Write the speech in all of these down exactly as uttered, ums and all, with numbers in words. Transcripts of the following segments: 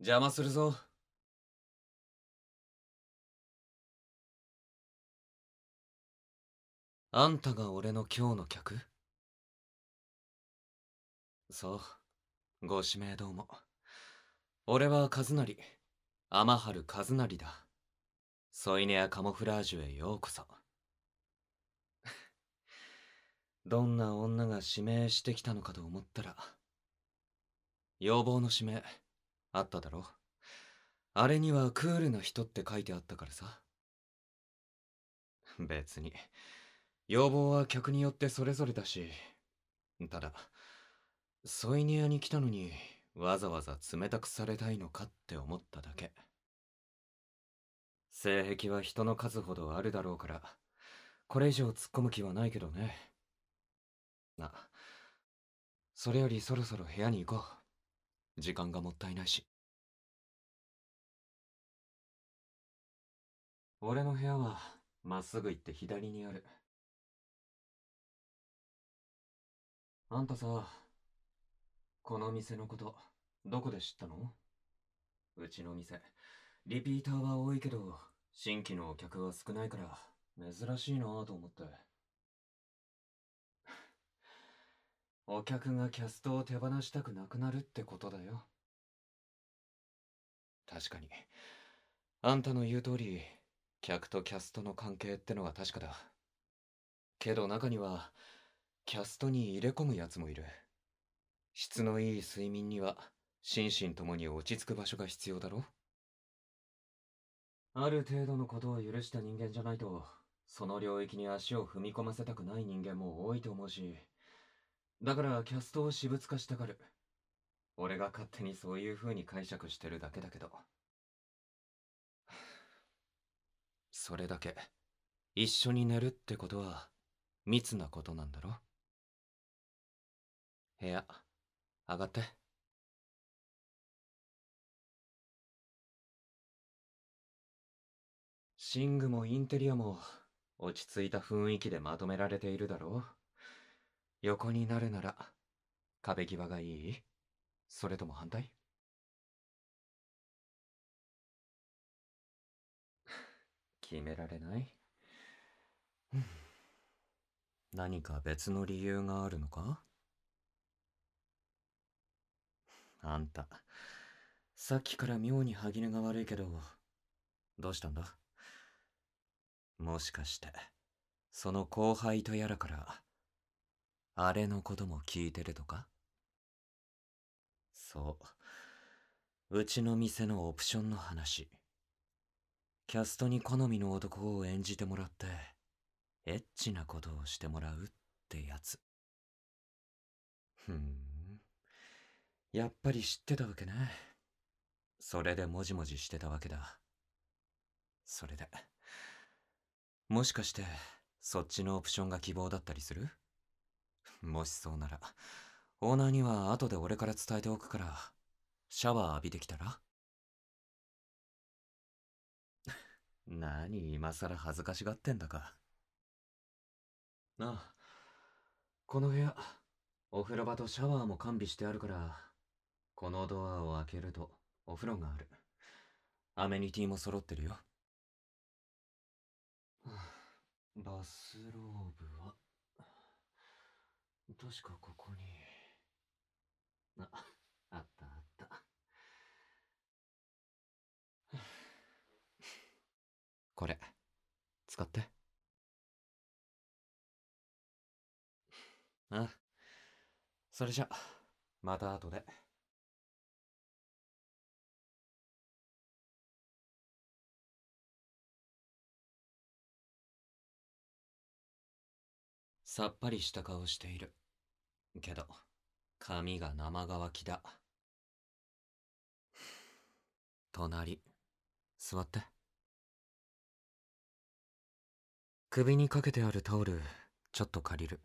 邪魔するぞ。あんたが俺の今日の客？そう、ご指名どうも。俺は和成、天春和成だ。添い寝やカモフラージュへようこそ。どんな女が指名してきたのかと思ったら、要望の指名、あっただろ。あれにはクールな人って書いてあったからさ。別に、要望は客によってそれぞれだし、ただ、添い寝屋に来たのに、わざわざ冷たくされたいのかって思っただけ。性癖は人の数ほどあるだろうから、これ以上突っ込む気はないけどね。な、それよりそろそろ部屋に行こう。時間がもったいないし。俺の部屋は、まっすぐ行って左にある。あんたさ、この店のこと、どこで知ったの？うちの店、リピーターは多いけど、新規のお客は少ないから、珍しいなぁと思って。お客がキャストを手放したくなくなるってことだよ。確かに。あんたの言う通り、客とキャストの関係ってのは確かだ。けど中には、キャストに入れ込むやつもいる。質のいい睡眠には、心身ともに落ち着く場所が必要だろ？ある程度のことを許した人間じゃないと、その領域に足を踏み込ませたくない人間も多いと思うし、だからキャストを私物化したがる。俺が勝手にそういう風に解釈してるだけだけど。それだけ、一緒に寝るってことは、密なことなんだろ？部屋、上がって。寝具もインテリアも、落ち着いた雰囲気でまとめられているだろう？横になるなら、壁際がいい？それとも反対？決められない？何か別の理由があるのか？あんた、さっきから妙に歯切れが悪いけど、どうしたんだ？もしかして、その後輩とやらから、あれのことも聞いてるとか？そう。うちの店のオプションの話。キャストに好みの男を演じてもらって、エッチなことをしてもらうってやつ。ふん。やっぱり知ってたわけね。それでもじもじしてたわけだ。それで。もしかして、そっちのオプションが希望だったりする？もしそうなら、オーナーには後で俺から伝えておくから、シャワー浴びてきたら？何今更恥ずかしがってんだか。なあ、この部屋、お風呂場とシャワーも完備してあるから、このドアを開けるとお風呂がある。アメニティも揃ってるよ。バスローブは、確かここに。あ、あったあった。これ、使って。あ、それじゃ、また後で。さっぱりした顔している。けど、髪が生乾きだ。隣、座って。首にかけてあるタオル、ちょっと借りる。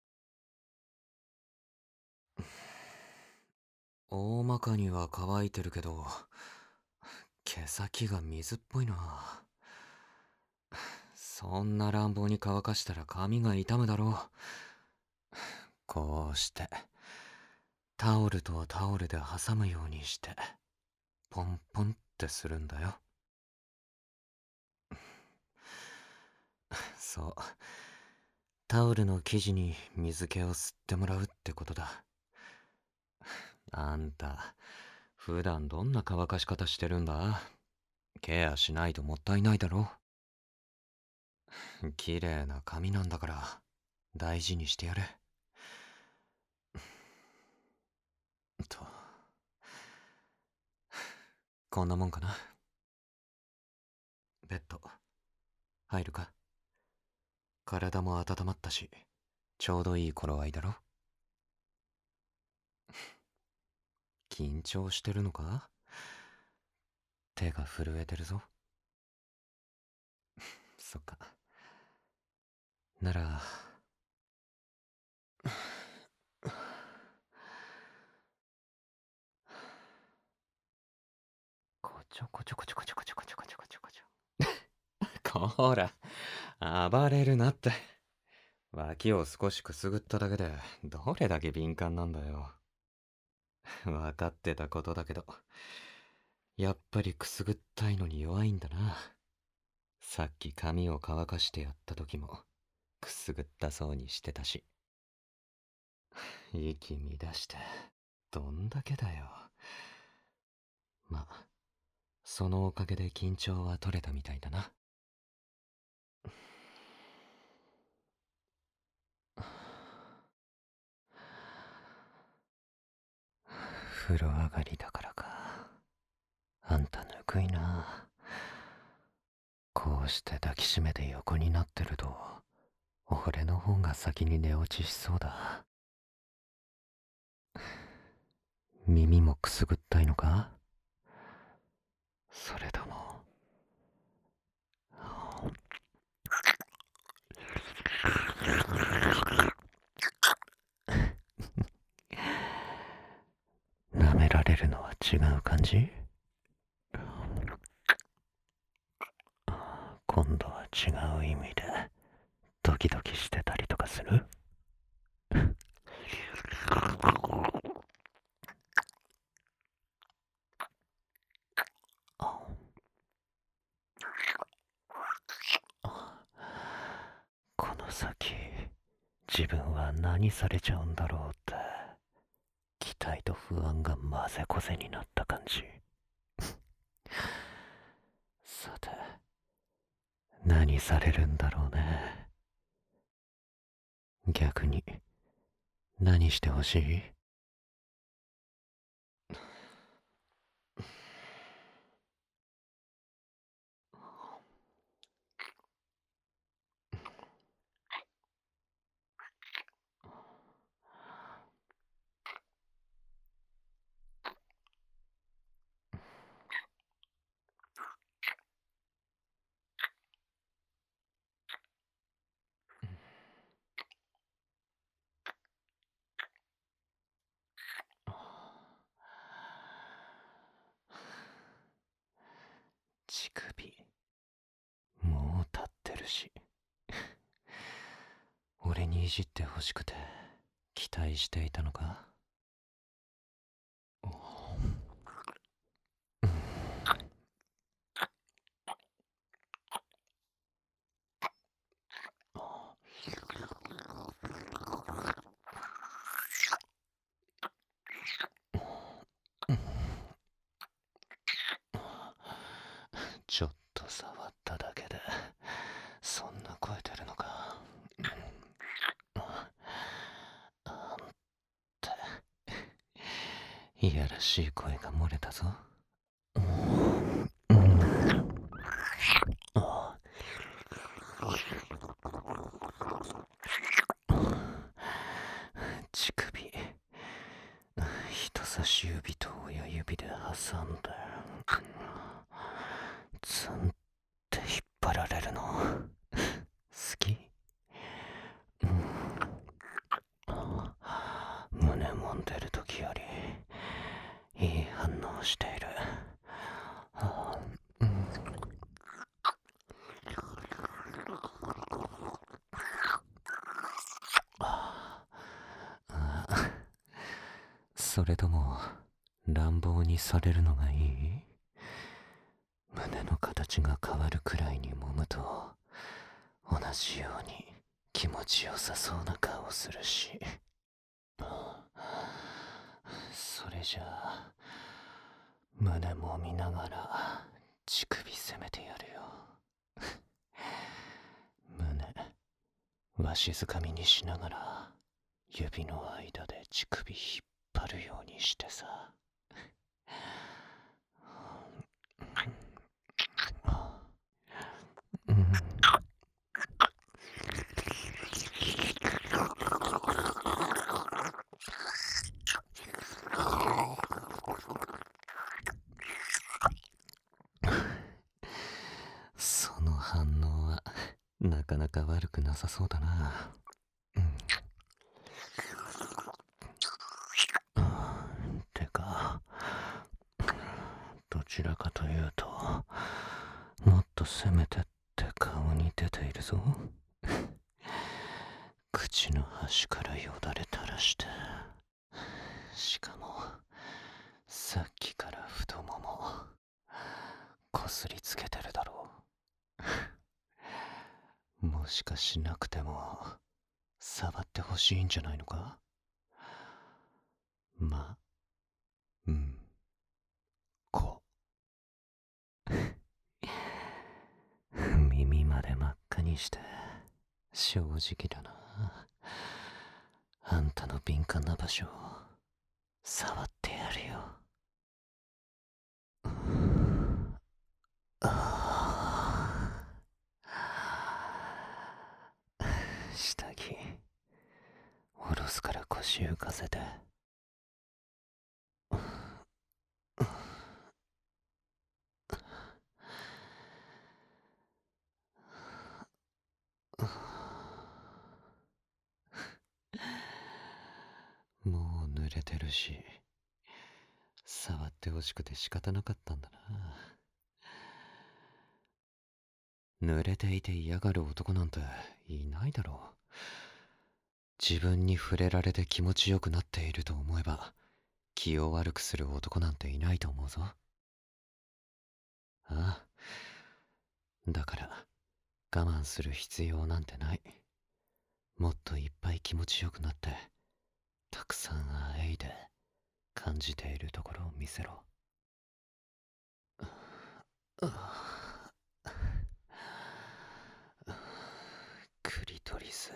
大まかには乾いてるけど、毛先が水っぽいな。そんな乱暴に乾かしたら髪が傷むだろう。こうして、タオルとタオルで挟むようにして、 ポンポンってするんだよ。そう。タオルの生地に水気を吸ってもらうってことだ。あんた、普段どんな乾かし方してるんだ？ケアしないともったいないだろ。綺麗な髪なんだから大事にしてやれ。と、こんなもんかな。ベッド入るか？体も温まったし、ちょうどいい頃合いだろ。緊張してるのか？手が震えてるぞ。そっか。なら、こちょこちょこちょこちょこちょこちょこちょこちょこちょ。こら、暴れるなって。脇を少しくすぐっただけで、どれだけ敏感なんだよ。分かってたことだけど、やっぱりくすぐったいのに弱いんだな。さっき髪を乾かしてやった時も、くすぐったそうにしてたし。息乱して、どんだけだよ。まあ、そのおかげで緊張は取れたみたいだな。風呂上がりだからか。あんたぬくいな。こうして抱きしめて横になってると、俺の方が先に寝落ちしそうだ。耳もくすぐったいのか？それとも舐められるのは違う感じ？今度は違う意味でドキドキしてたりとかする？この先自分は何されちゃうんだろうって期待と不安が混ぜこぜになった感じ。さて、何されるんだろうね。逆に何してほしい？乳首もう立ってるし、俺にいじってほしくて期待していたのか？ちょっと触っただけでそんな声出るのか？あんた、いやらしい声が漏れたぞ。乳首、人差し指と親指で挟んでツンって引っ張られるの好き？胸揉んでる時よりいい反応している。それとも乱暴にされるのがいい？胸の形が変わるくらいに揉むと同じように気持ちよさそうな顔するし。それじゃあ胸揉みながら乳首攻めてやるよ。胸わしづかみにしながら指の間で乳首引っ張るようにしてさ。うん、その反応はなかなか悪くなさそうだな。うん、てかどちらかというともっと攻めてって顔に出ているぞ。口の端からよだれ垂らして、しかもさっきから太ももこすりつけてるだろう。もしかしなくても触ってほしいんじゃないのか。ま、うんこ耳まで真っ赤にして正直だな。あんたの敏感な場所を触ってやるよ。下着下ろすから腰浮かせて。もう濡れてるし触ってほしくて仕方なかったんだな。濡れていて嫌がる男なんていないだろう。自分に触れられて気持ちよくなっていると思えば気を悪くする男なんていないと思うぞ。ああ、だから我慢する必要なんてない。もっといっぱい気持ちよくなってたくさんあえいで感じているところを見せろ。クリトリス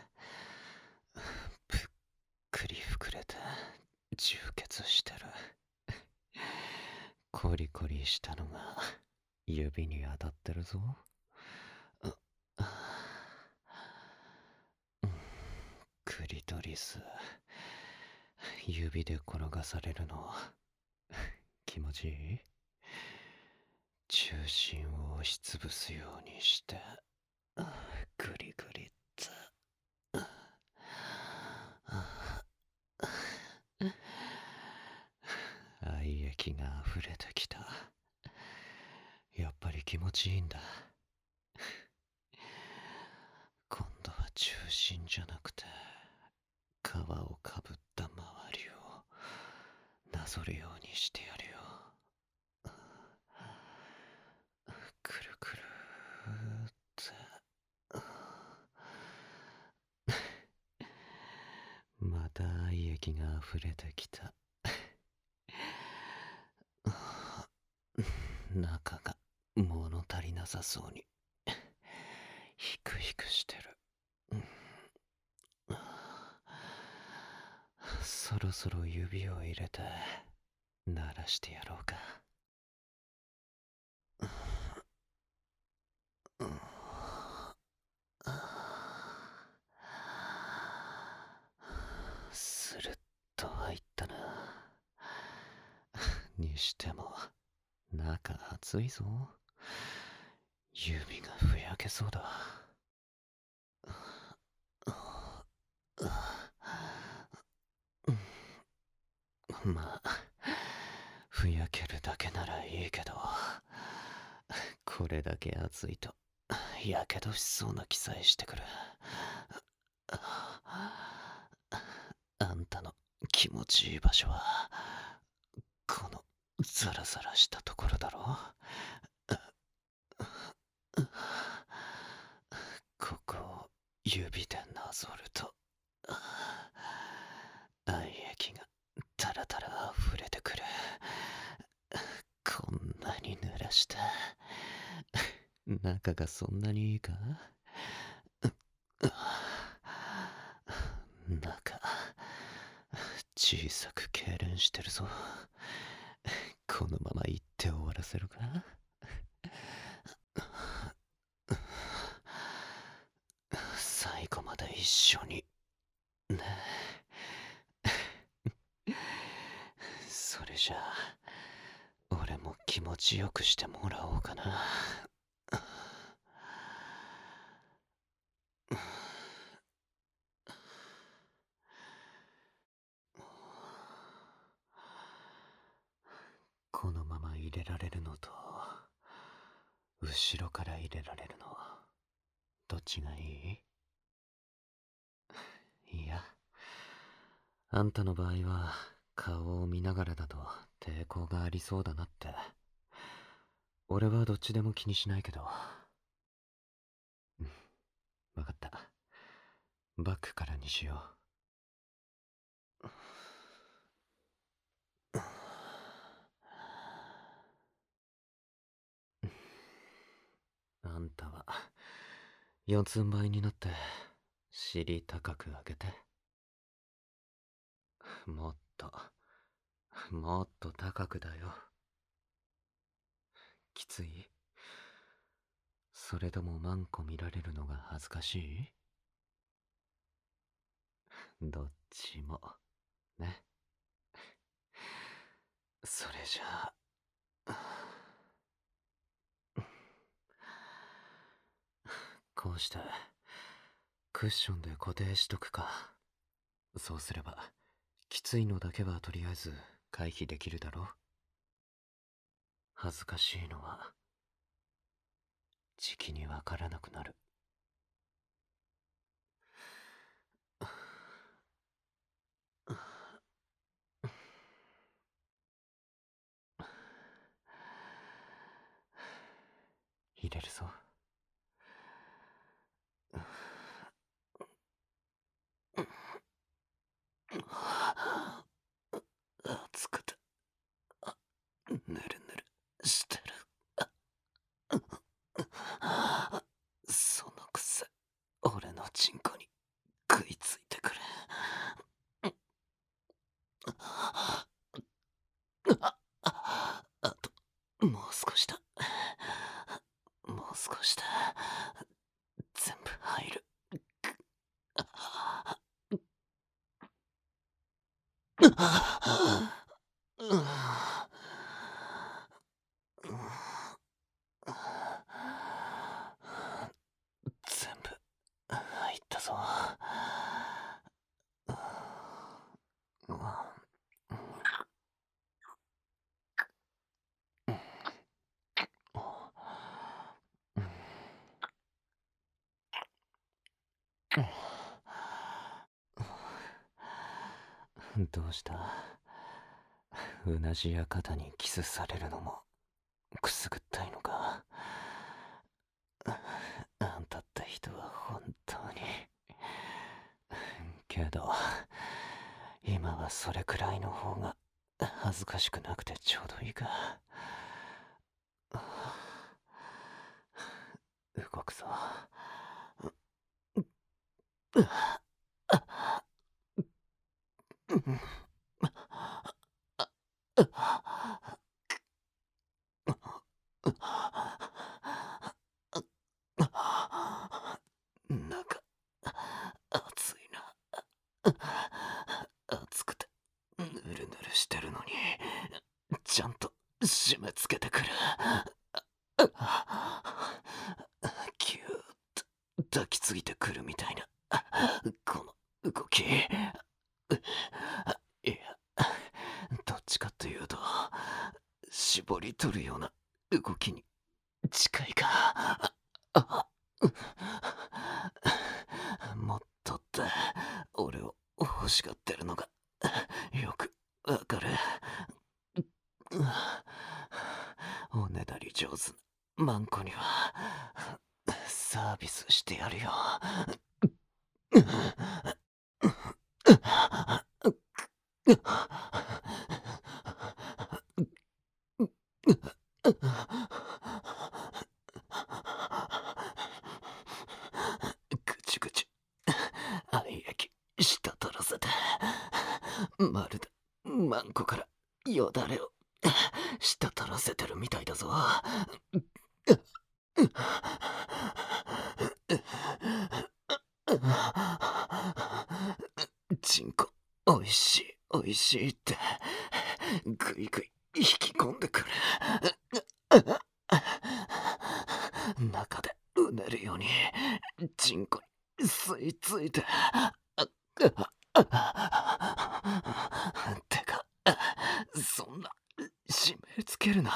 ぷっくり膨れて充血してる。コリコリしたのが指に当たってるぞ。クリトリス指で転がされるの気持ちいい？中心を押しつぶすようにしてグリグリって愛液が溢れてきた。やっぱり気持ちいいんだ。今度は中心じゃなくて皮をかぶった周りをなぞるようにしてやるよ。くるくるってまた愛液が溢れてきた。中が物足りなさそうにヒクヒクしてる。そろそろ指を入れて鳴らしてやろうか。スルッと入ったな。にしても中暑いぞ。指がふやけそうだ。まあふやけるだけならいいけど、これだけ暑いとやけどしそうな気さえしてくる。あんたの気持ちいい場所はこザラザラしたところだろ。ここを指でなぞると愛液がタラタラ溢れてくる。こんなに濡らした中がそんなにいいか。中小さく痙攣してるぞ。このまま行って終わらせるか。最後まで一緒にね。それじゃあ俺も気持ちよくしてもらおうかな。このまま入れられるのと後ろから入れられるのどっちがいい？いや、あんたの場合は顔を見ながらだと抵抗がありそうだなって。俺はどっちでも気にしないけど。うん、わかった。バックからにしよう。あんたは四つん這いになって尻高く上げて。もっともっと高くだよ。きつい？それともマンコ見られるのが恥ずかしい？どっちもね。それじゃあこうしてクッションで固定しとくか。そうすればきついのだけはとりあえず回避できるだろう。恥ずかしいのは時期にわからなくなる。入れるぞ。熱くてぬるぬるしてる。そのくせ俺のチンコに食いついてくる。あともう少しだ。もう少しだ。全部入る。全部入ったぞ。どうした？うなじや肩にキスされるのもくすぐったいのか。あんたって人は本当に。けど今はそれくらいの方が恥ずかしくなくてちょうどいいか。動くぞ。なんか熱いな。熱くてぬるぬるしてるのにちゃんと締め付けてくる。キューッと抱きついてくるみたいなこの動き。いや、どっちかというと絞り取るような動きに近いか。もっとって俺を欲しがってるのがよくわかる。 上手なマンコにはサービスしてやるよ。ぐちゅぐちゅ愛液滴らせて、まるでマンコからよだれを滴らせてるみたいだぞ。チンコおいしいおいしいってぐいぐい引き込んでくる。中でうねるようにチンコに吸い付いて、てかそんな締め付けるな。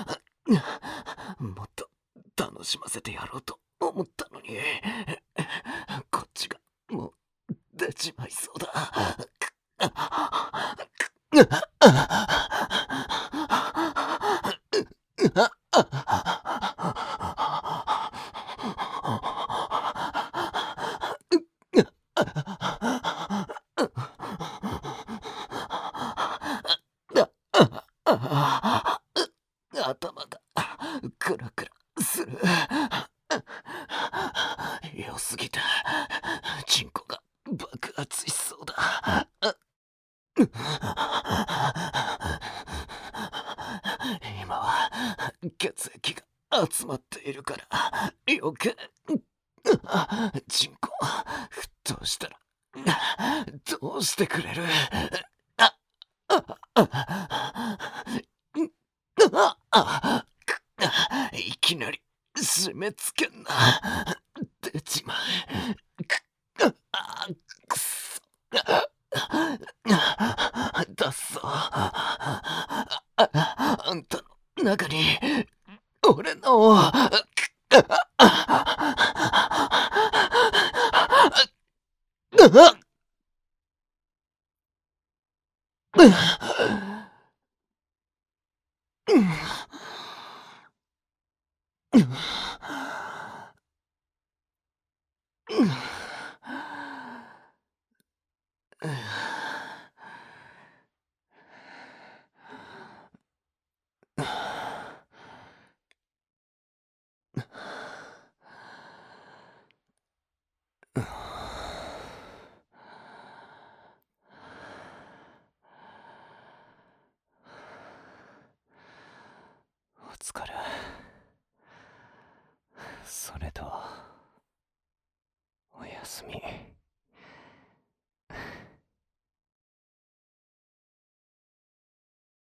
もっと楽しませてやろうと思ったのに、こっちがもう出ちまいそうだ。頭がクラクラする。良すぎてチンコが爆発しそうだ。今は血液が集まっているから余計チンコ沸騰したらどうしてくれる？いきなり締め付けんな。出ちまえ。くくそだっそ。あんたの中に俺のお疲れ。それとおやすみ。